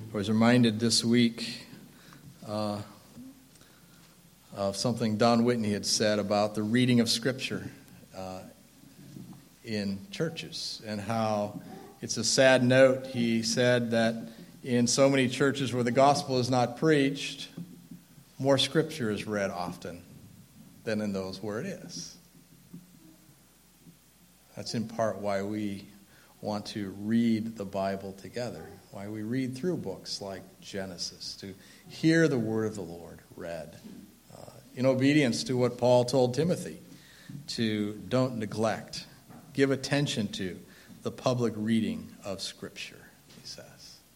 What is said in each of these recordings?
I was reminded this week of something Don Whitney had said about the reading of Scripture in churches, and how it's a sad note. He said that in so many churches where the gospel is not preached, more Scripture is read often than in those where it is. That's in part why we want to read the Bible together, why we read through books like Genesis, to hear the word of the Lord read in obedience to what Paul told Timothy, to don't neglect, give attention to the public reading of Scripture, he says.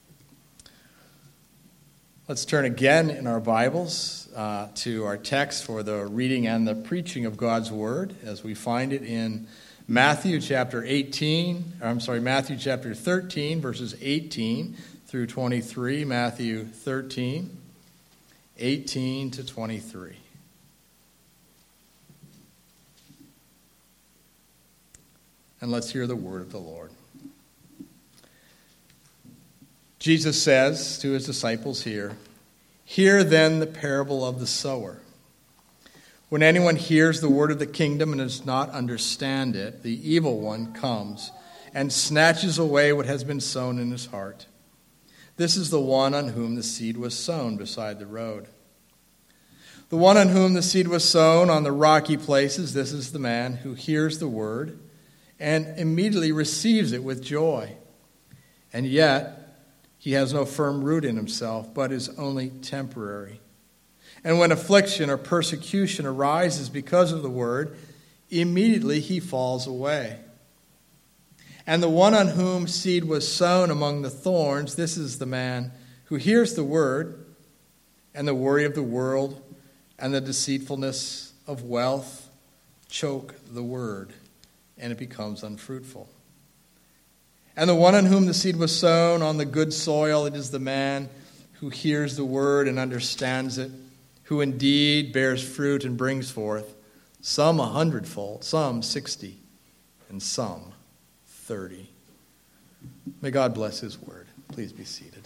Let's turn again in our Bibles to our text for the reading and the preaching of God's Word, as we find it in Matthew chapter 13, verses 18 through 23. Matthew 13, 18 to 23. And let's hear the word of the Lord. Jesus says to his disciples here, "Hear then the parable of the sower. When anyone hears the word of the kingdom and does not understand it, the evil one comes and snatches away what has been sown in his heart. This is the one on whom the seed was sown beside the road. The one on whom the seed was sown on the rocky places, this is the man who hears the word and immediately receives it with joy. And yet he has no firm root in himself, but is only temporary. And when affliction or persecution arises because of the word, immediately he falls away. And the one on whom seed was sown among the thorns, this is the man who hears the word, and the worry of the world and the deceitfulness of wealth choke the word, and it becomes unfruitful. And the one on whom the seed was sown on the good soil, it is the man who hears the word and understands it, who indeed bears fruit and brings forth, some 100-fold, some 60, and some 30. May God bless his word. Please be seated.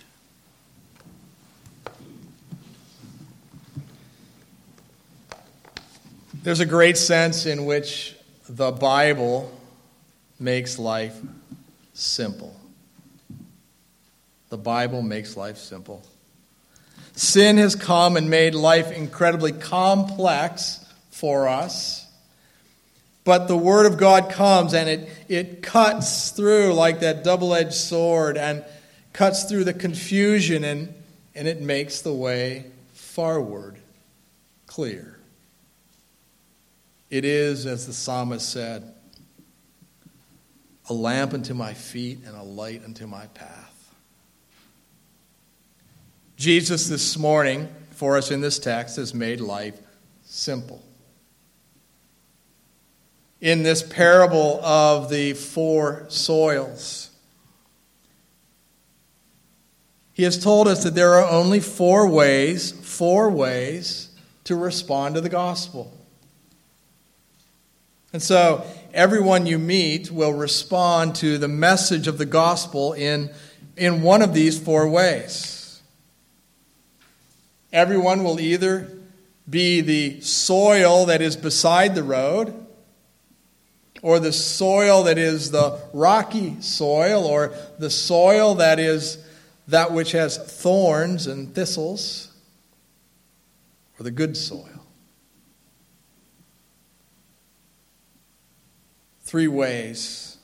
There's a great sense in which the Bible makes life simple. The Bible makes life simple. Sin has come and made life incredibly complex for us. But the Word of God comes and it cuts through like that double-edged sword and cuts through the confusion and it makes the way forward clear. It is, as the psalmist said, a lamp unto my feet and a light unto my path. Jesus this morning, for us in this text, has made life simple. In this parable of the four soils, he has told us that there are only four ways to respond to the gospel. And so everyone you meet will respond to the message of the gospel in one of these four ways. Everyone will either be the soil that is beside the road, or the soil that is the rocky soil, or the soil that is that which has thorns and thistles, or the good soil. Three ways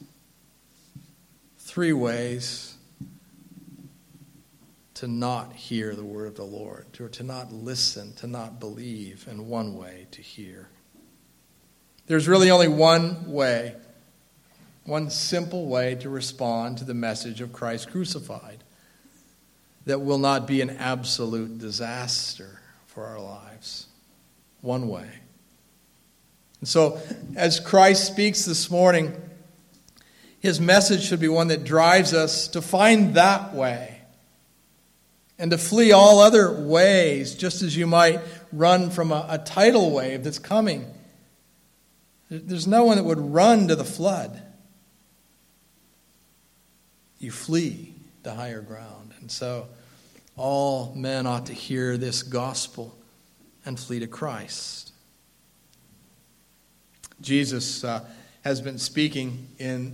to not hear the word of the Lord, or to not listen, to not believe, and one way to hear. There's really only one way, one simple way to respond to the message of Christ crucified that will not be an absolute disaster for our lives. One way. And so, as Christ speaks this morning, his message should be one that drives us to find that way and to flee all other ways, just as you might run from a tidal wave that's coming. There's no one that would run to the flood. You flee to higher ground. And so all men ought to hear this gospel and flee to Christ. Jesus has been speaking in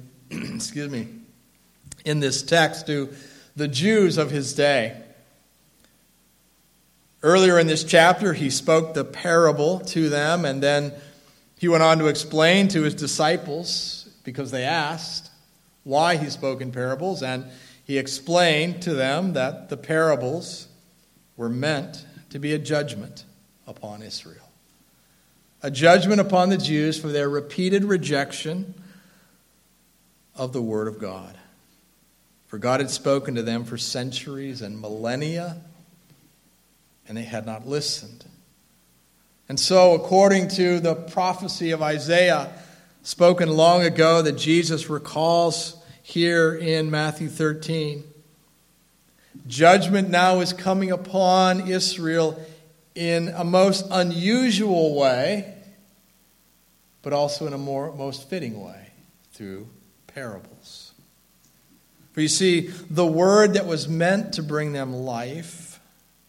in this text to the Jews of his day. Earlier in this chapter, he spoke the parable to them, and then he went on to explain to his disciples, because they asked why he spoke in parables, and he explained to them that the parables were meant to be a judgment upon Israel. A judgment upon the Jews for their repeated rejection of the Word of God. For God had spoken to them for centuries and millennia, and they had not listened. And so, according to the prophecy of Isaiah, spoken long ago, that Jesus recalls here in Matthew 13, judgment now is coming upon Israel in a most unusual way, but also in a most fitting way, through parables. For you see, the word that was meant to bring them life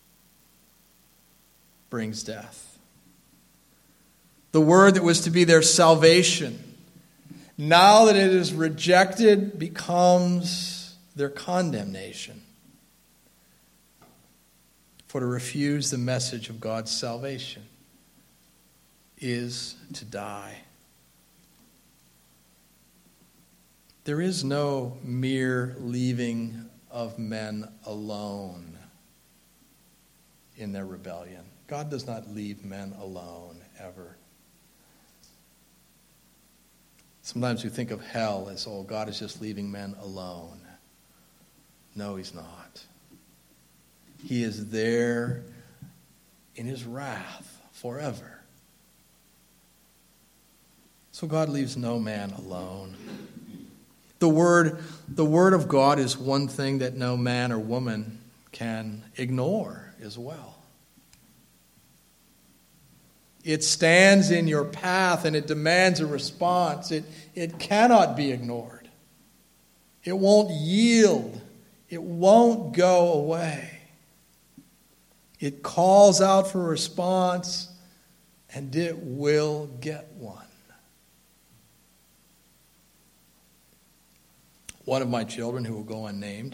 brings death. The word that was to be their salvation, now that it is rejected, becomes their condemnation. For to refuse the message of God's salvation is to die. There is no mere leaving of men alone in their rebellion. God does not leave men alone, ever. Sometimes we think of hell as, oh, God is just leaving men alone. No, he's not. He is there in his wrath forever. So God leaves no man alone. The word of God is one thing that no man or woman can ignore as well. It stands in your path and it demands a response. It cannot be ignored. It won't yield. It won't go away. It calls out for a response, and it will get one. One of my children, who will go unnamed,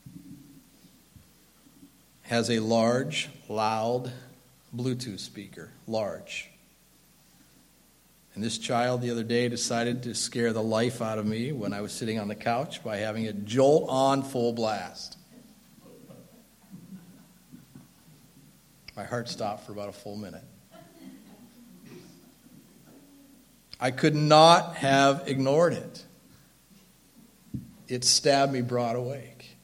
has a large, loud Bluetooth speaker. Large. And this child the other day decided to scare the life out of me when I was sitting on the couch by having it jolt on full blast. My heart stopped for about a full minute. I could not have ignored it. It stabbed me broad awake.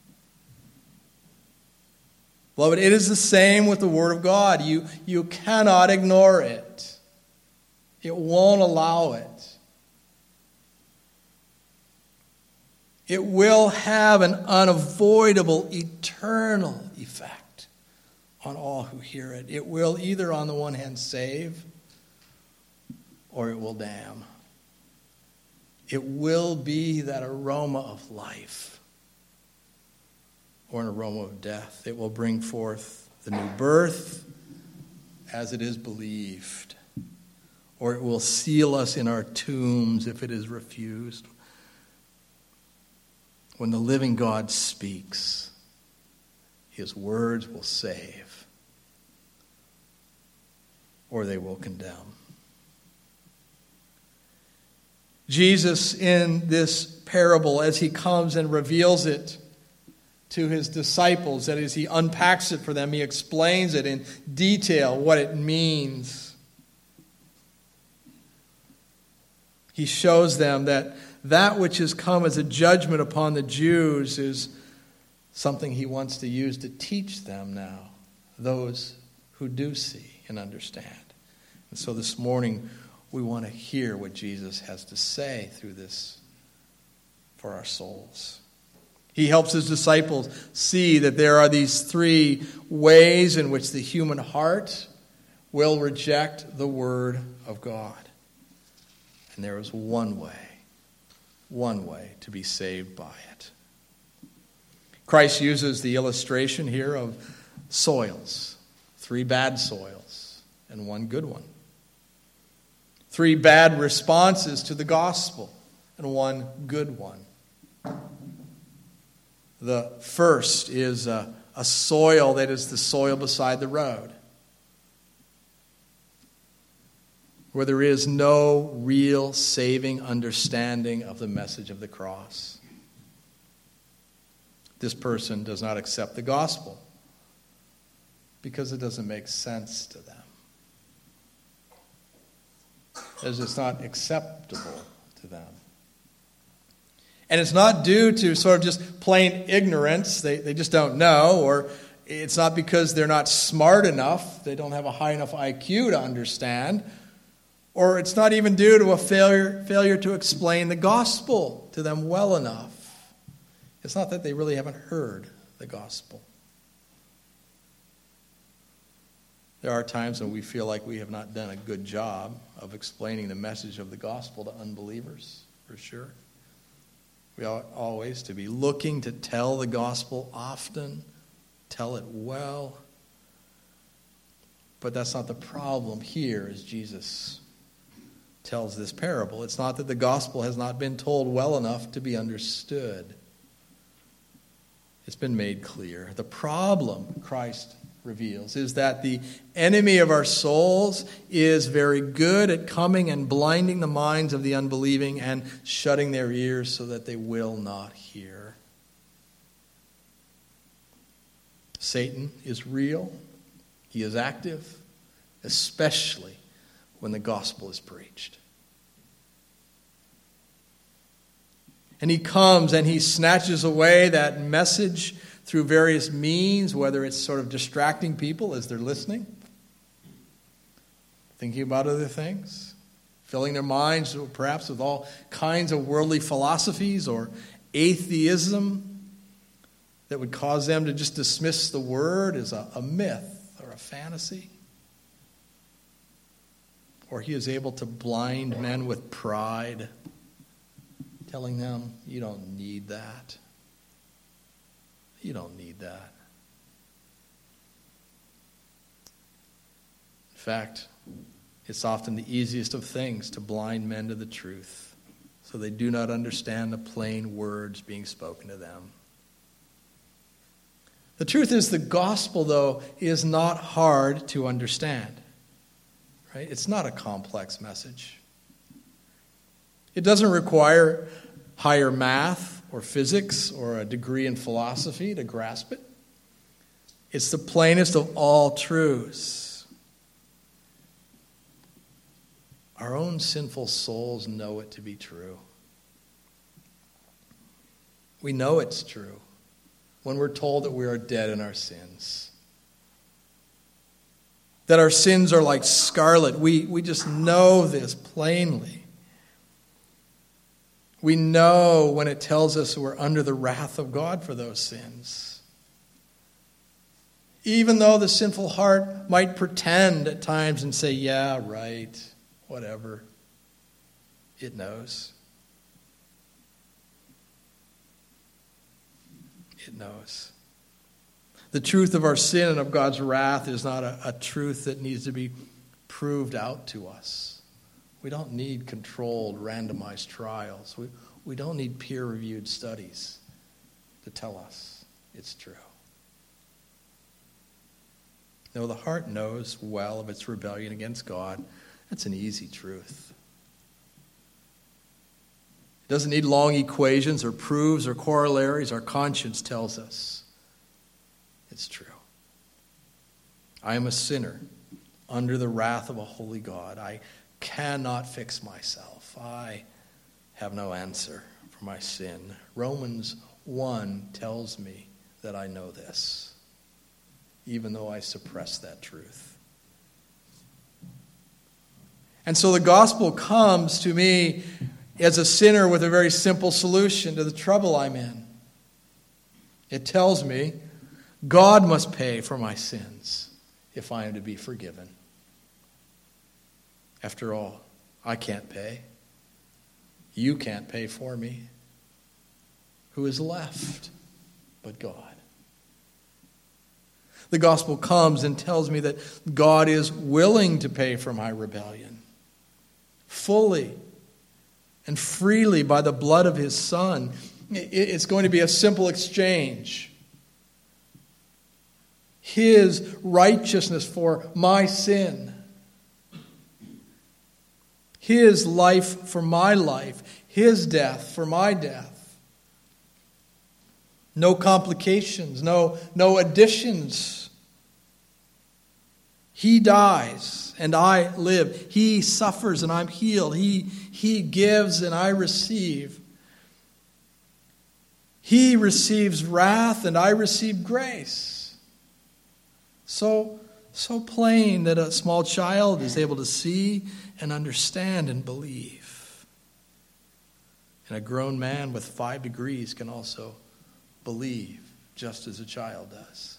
Beloved, it is the same with the Word of God. You cannot ignore it. It won't allow it. It will have an unavoidable, eternal effect on all who hear it. It will either, on the one hand, save, or it will damn. It will be that aroma of life, or an aroma of death. It will bring forth the new birth, as it is believed, or it will seal us in our tombs if it is refused. When the living God speaks, his words will save, or they will condemn. Jesus, in this parable, as he comes and reveals it to his disciples, that is, he unpacks it for them, he explains it in detail, what it means. He shows them that which has come as a judgment upon the Jews is something he wants to use to teach them now, those who do see and understand. And so this morning, we want to hear what Jesus has to say through this for our souls. He helps his disciples see that there are these three ways in which the human heart will reject the Word of God. And there is one way to be saved by it. Christ uses the illustration here of soils, 3 bad soils and 1 good one. 3 bad responses to the gospel and 1 good one. The first is a soil that is the soil beside the road, where there is no real saving understanding of the message of the cross. This person does not accept the gospel because it doesn't make sense to them. As it's not acceptable to them. And it's not due to sort of just plain ignorance. They just don't know. Or it's not because they're not smart enough. They don't have a high enough IQ to understand. Or it's not even due to a failure to explain the gospel to them well enough. It's not that they really haven't heard the gospel. There are times when we feel like we have not done a good job of explaining the message of the gospel to unbelievers, for sure. We ought always to be looking to tell the gospel often, tell it well. But that's not the problem here as Jesus tells this parable. It's not that the gospel has not been told well enough to be understood. It's been made clear. The problem, Christ reveals, is that the enemy of our souls is very good at coming and blinding the minds of the unbelieving and shutting their ears so that they will not hear. Satan is real. He is active, especially when the gospel is preached. And he comes and he snatches away that message through various means, whether it's sort of distracting people as they're listening, thinking about other things, filling their minds perhaps with all kinds of worldly philosophies or atheism that would cause them to just dismiss the word as a myth or a fantasy. Or he is able to blind men with pride, telling them, you don't need that. You don't need that. In fact, it's often the easiest of things to blind men to the truth, so they do not understand the plain words being spoken to them. The truth is, the gospel, though, is not hard to understand. Right? It's not a complex message. It doesn't require higher math or physics or a degree in philosophy to grasp it. It's the plainest of all truths. Our own sinful souls know it to be true. We know it's true when we're told that we are dead in our sins. That our sins are like scarlet. We just know this plainly. We know when it tells us we're under the wrath of God for those sins. Even though the sinful heart might pretend at times and say, yeah, right, whatever. It knows. It knows. The truth of our sin and of God's wrath is not a truth that needs to be proved out to us. We don't need controlled, randomized trials. We don't need peer-reviewed studies to tell us it's true. No, the heart knows well of its rebellion against God. That's an easy truth. It doesn't need long equations or proofs or corollaries. Our conscience tells us it's true. I am a sinner under the wrath of a holy God. I cannot fix myself. I have no answer for my sin. Romans 1 tells me that I know this, even though I suppress that truth. And so the gospel comes to me as a sinner with a very simple solution to the trouble I'm in. It tells me God must pay for my sins if I am to be forgiven. After all, I can't pay. You can't pay for me. Who is left but God. The gospel comes and tells me that God is willing to pay for my rebellion, fully and freely by the blood of his Son. It's going to be a simple exchange. His righteousness for my sin. His life for my life. His death for my death. No complications, no additions. He dies and I live. He suffers and I'm healed. He gives and I receive. He receives wrath and I receive grace. So plain that a small child is able to see and understand and believe. And a grown man with 5 degrees can also believe just as a child does.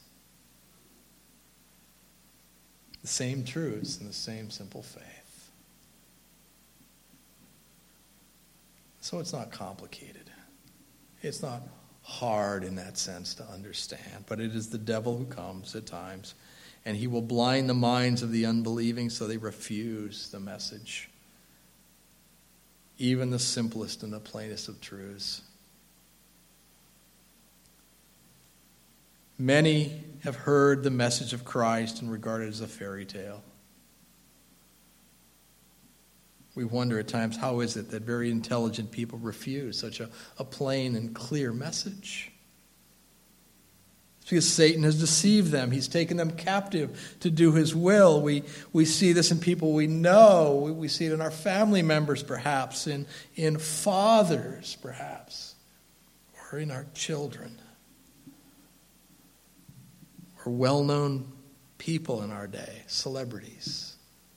The same truths and the same simple faith. So it's not complicated. It's not hard in that sense to understand, but it is the devil who comes at times, and he will blind the minds of the unbelieving so they refuse the message, even the simplest and the plainest of truths. Many have heard the message of Christ and regard it as a fairy tale. We wonder at times, how is it that very intelligent people refuse such a plain and clear message? It's because Satan has deceived them. He's taken them captive to do his will. We see this in people we know. We see it in our family members, perhaps, in fathers, perhaps, or in our children, or well-known people in our day, celebrities.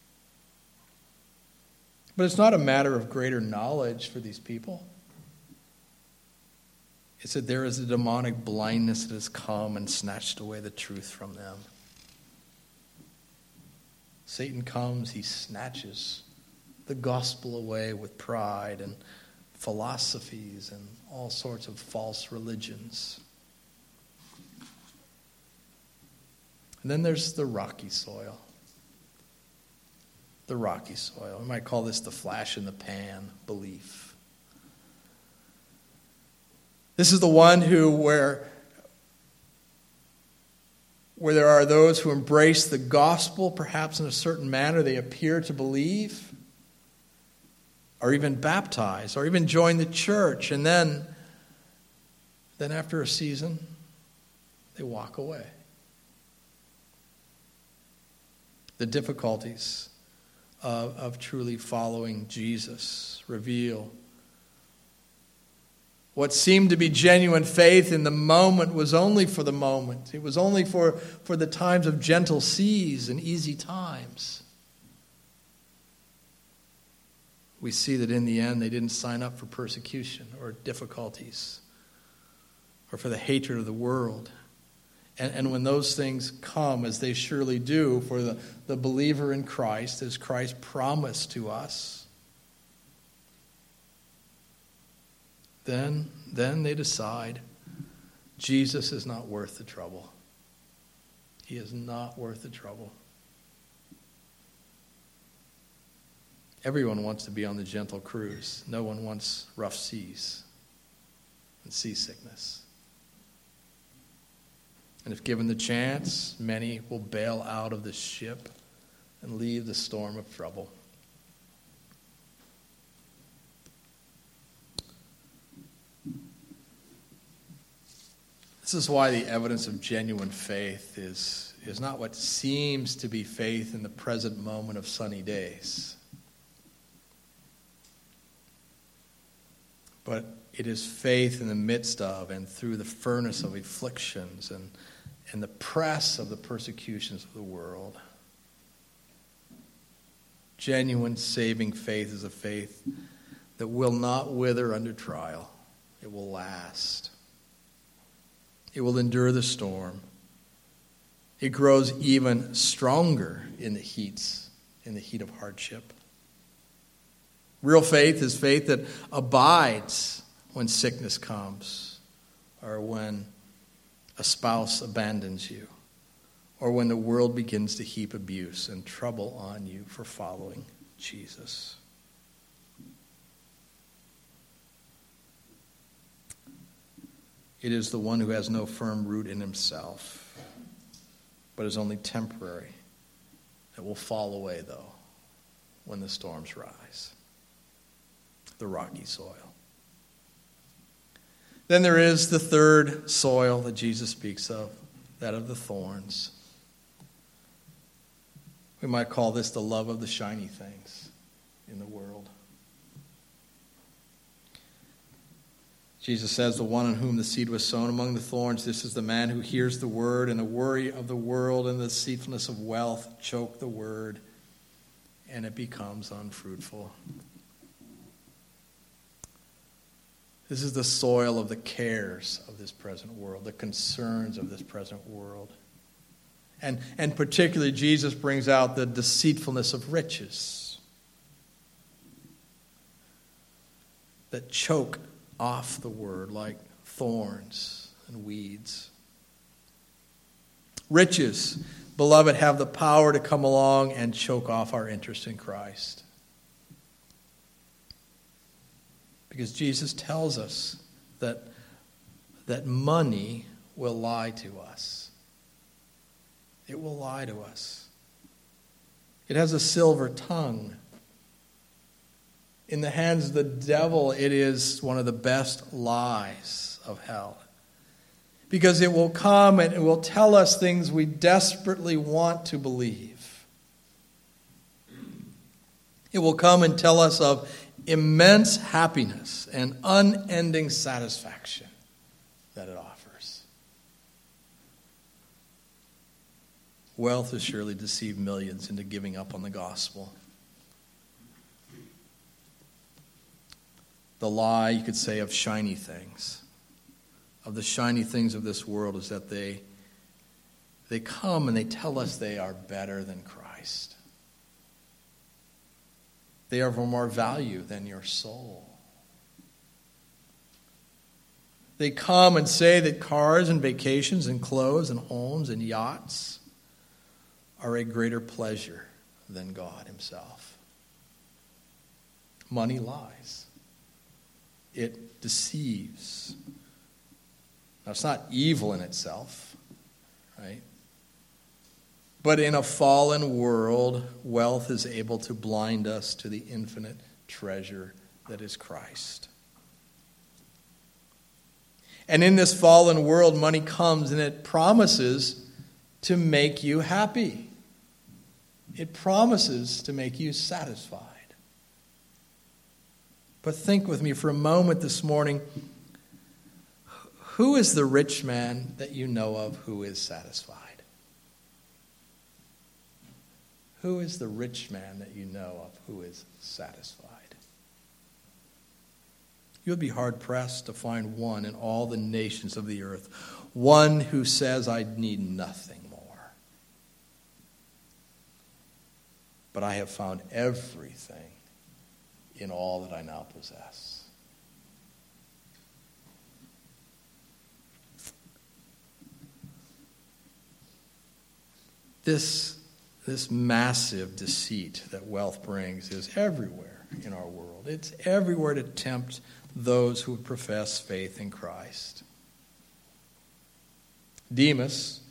But it's not a matter of greater knowledge for these people. It's that there is a demonic blindness that has come and snatched away the truth from them. Satan comes, he snatches the gospel away with pride and philosophies and all sorts of false religions. And then there's the rocky soil. The rocky soil. We might call this the flash in the pan belief. This is the one where there are those who embrace the gospel, perhaps in a certain manner they appear to believe, or even baptize, or even join the church, and then after a season, they walk away. The difficulties of truly following Jesus reveal what seemed to be genuine faith in the moment was only for the moment. It was only for the times of gentle seas and easy times. We see that in the end they didn't sign up for persecution or difficulties or for the hatred of the world. And when those things come, as they surely do for the believer in Christ, as Christ promised to us, then they decide Jesus is not worth the trouble. He is not worth the trouble. Everyone wants to be on the gentle cruise. No one wants rough seas and seasickness. And if given the chance, many will bail out of the ship and leave the storm of trouble. This is why the evidence of genuine faith is not what seems to be faith in the present moment of sunny days, but it is faith in the midst of and through the furnace of afflictions and the press of the persecutions of the world. Genuine saving faith is a faith that will not wither under trial. It will last. It will endure the storm. It grows even stronger in the heat of hardship. Real faith is faith that abides when sickness comes, or when a spouse abandons you, or when the world begins to heap abuse and trouble on you for following Jesus. It is the one who has no firm root in himself, but is only temporary, that will fall away, though, when the storms rise. The rocky soil. Then there is the third soil that Jesus speaks of, that of the thorns. We might call this the love of the shiny things in the world. Jesus says, the one on whom the seed was sown among the thorns, this is the man who hears the word, and the worry of the world and the deceitfulness of wealth choke the word, and it becomes unfruitful. This is the soil of the cares of this present world, the concerns of this present world. And particularly, Jesus brings out the deceitfulness of riches that choke off the word like thorns and weeds. Riches, beloved, have the power to come along and choke off our interest in Christ. Because Jesus tells us that money will lie to us. It will lie to us. It has a silver tongue. In the hands of the devil, it is one of the best lies of hell. Because it will come and it will tell us things we desperately want to believe. It will come and tell us of immense happiness and unending satisfaction that it offers. Wealth has surely deceived millions into giving up on the gospel. The lie, you could say, of shiny things, of the shiny things of this world, is that they come and they tell us they are better than Christ. They are of more value than your soul. They come and say that cars and vacations and clothes and homes and yachts are a greater pleasure than God himself. Money lies. It deceives. Now, it's not evil in itself, right? But in a fallen world, wealth is able to blind us to the infinite treasure that is Christ. And in this fallen world, money comes and it promises to make you happy. It promises to make you satisfied. But think with me for a moment this morning. Who is the rich man that you know of who is satisfied? Who is the rich man that you know of who is satisfied? You'll be hard-pressed to find one in all the nations of the earth. One who says, I need nothing more. But I have found everything in all that I now possess. This massive deceit that wealth brings is everywhere in our world. It's everywhere to tempt those who profess faith in Christ. Demas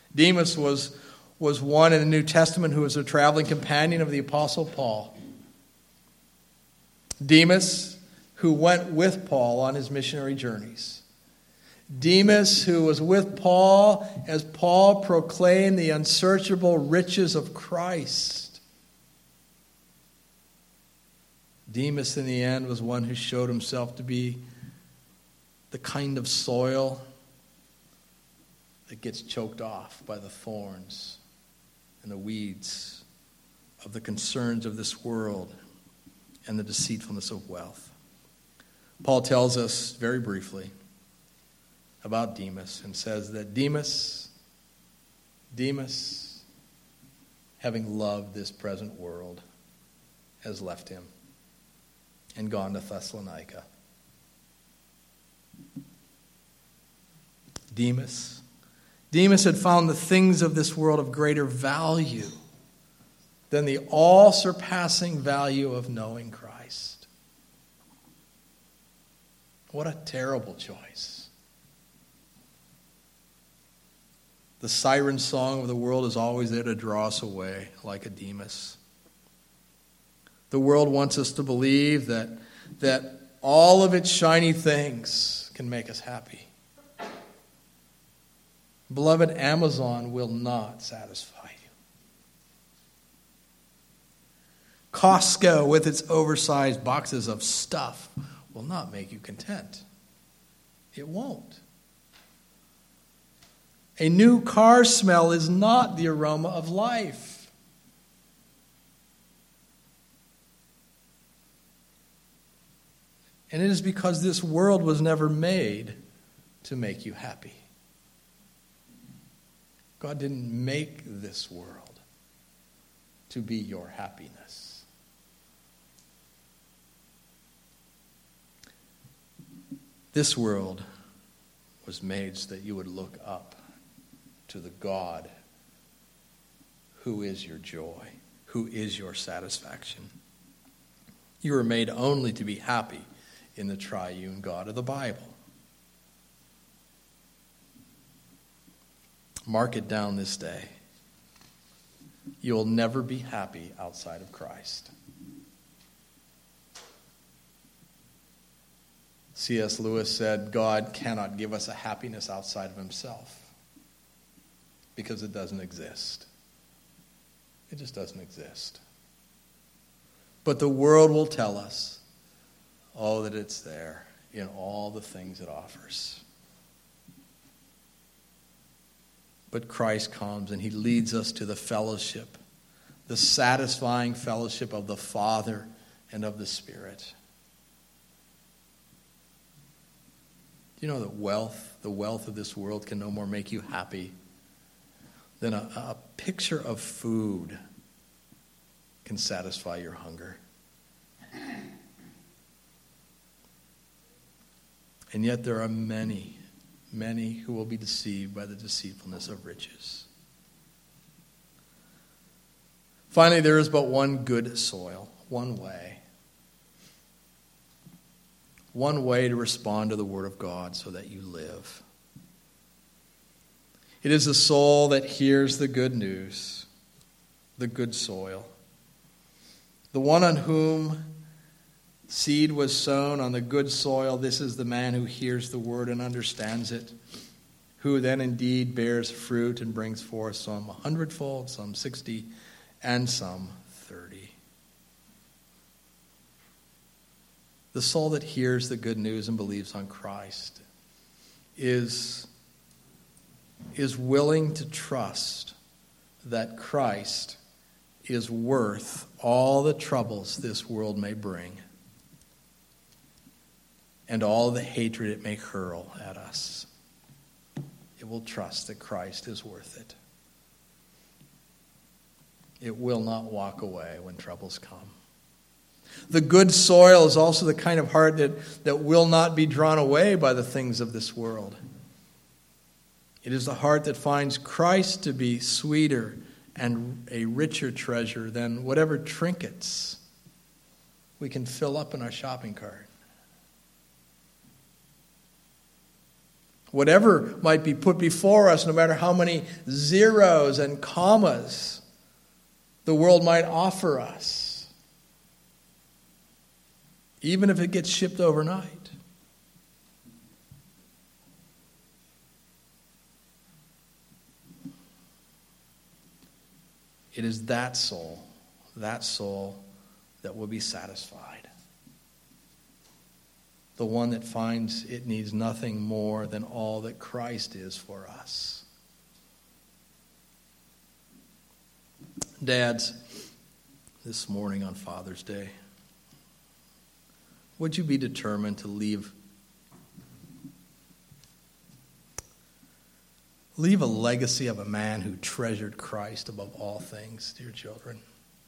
was one in the New Testament who was a traveling companion of the Apostle Paul. Demas, who went with Paul on his missionary journeys. Demas, who was with Paul as Paul proclaimed the unsearchable riches of Christ. Demas, in the end, was one who showed himself to be the kind of soil that gets choked off by the thorns and the weeds of the concerns of this world and the deceitfulness of wealth. Paul tells us very briefly about Demas and says that Demas, having loved this present world, has left him and gone to Thessalonica. Demas, Demas had found the things of this world of greater value than the all-surpassing value of knowing Christ. What a terrible choice. The siren song of the world is always there to draw us away, like a Demas. The world wants us to believe that all of its shiny things can make us happy. Beloved, Amazon will not satisfy you. Costco, with its oversized boxes of stuff, will not make you content. It won't. A new car smell is not the aroma of life. And it is because this world was never made to make you happy. God didn't make this world to be your happiness. This world was made so that you would look up to the God who is your joy, who is your satisfaction. You were made only to be happy in the triune God of the Bible. Mark it down this day. You will never be happy outside of Christ. C.S. Lewis said, God cannot give us a happiness outside of himself because it doesn't exist. It just doesn't exist. But the world will tell us, that it's there in all the things it offers. But Christ comes and he leads us to the fellowship, the satisfying fellowship of the Father and of the Spirit. Do you know that the wealth of this world can no more make you happy than a picture of food can satisfy your hunger? And yet there are many who will be deceived by the deceitfulness of riches. Finally, there is but one good soil, one way. One way to respond to the Word of God so that you live. It is the soul that hears the good news, the good soil. The one on whom seed was sown on the good soil, this is the man who hears the word and understands it, who then indeed bears fruit and brings forth some 100-fold, some 60, and some 30. The soul that hears the good news and believes on Christ is willing to trust that Christ is worth all the troubles this world may bring and all the hatred it may hurl at us. It will trust that Christ is worth it. It will not walk away when troubles come. The good soil is also the kind of heart that will not be drawn away by the things of this world. It is the heart that finds Christ to be sweeter and a richer treasure than whatever trinkets we can fill up in our shopping cart. Whatever might be put before us, no matter how many zeros and commas the world might offer us, even if it gets shipped overnight. It is that soul that will be satisfied. The one that finds it needs nothing more than all that Christ is for us. Dads, this morning on Father's Day, would you be determined to leave a legacy of a man who treasured Christ above all things to your children?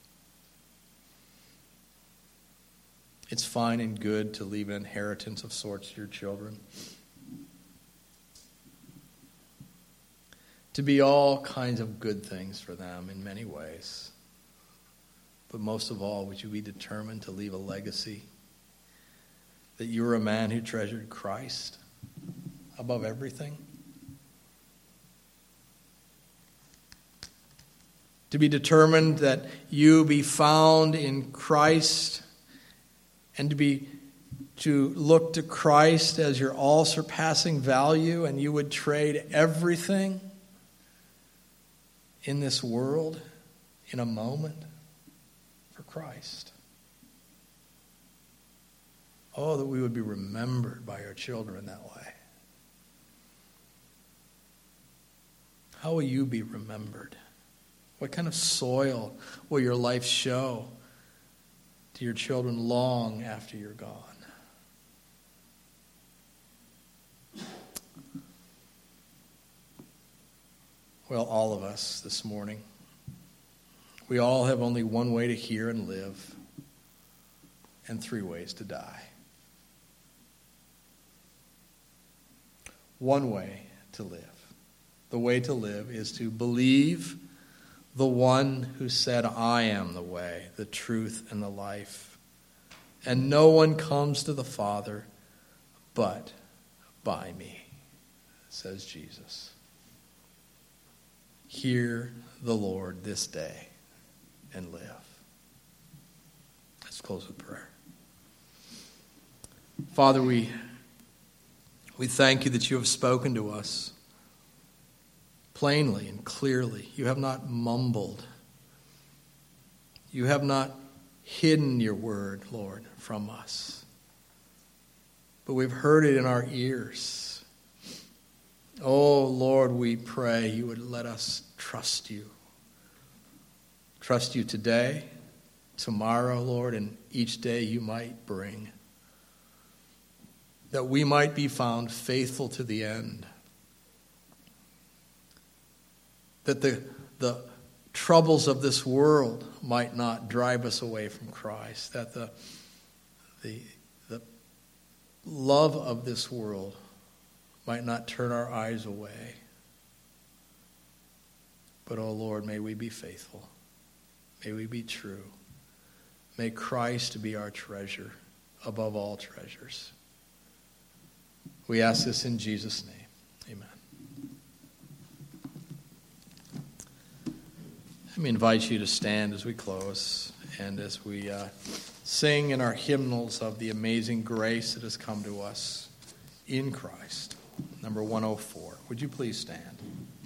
It's fine and good to leave an inheritance of sorts to your children. to be all kinds of good things for them in many ways. But most of all, would you be determined to leave a legacy that you were a man who treasured Christ above everything? To be determined that you be found in Christ and to look to Christ as your all-surpassing value, and you would trade everything in this world in a moment for Christ. Oh, that we would be remembered by our children that way. How will you be remembered? What kind of soil will your life show to your children long after you're gone? Well, all of us this morning, we all have only one way to hear and live, and 3 ways to die. One way to live. The way to live is to believe the one who said, I am the way, the truth, and the life. And no one comes to the Father but by me, says Jesus. Hear the Lord this day and live. Let's close with prayer. Father, we thank you that you have spoken to us plainly and clearly. You have not mumbled. You have not hidden your word, Lord, from us. But we've heard it in our ears. Oh, Lord, we pray you would let us trust you. Trust you today, tomorrow, Lord, and each day you might bring. That we might be found faithful to the end. That the troubles of this world might not drive us away from Christ. That the love of this world might not turn our eyes away. But, oh Lord, may we be faithful. May we be true. May Christ be our treasure above all treasures. We ask this in Jesus' name. Amen. Let me invite you to stand as we close and as we sing in our hymnals of the amazing grace that has come to us in Christ. Number 104. Would you please stand?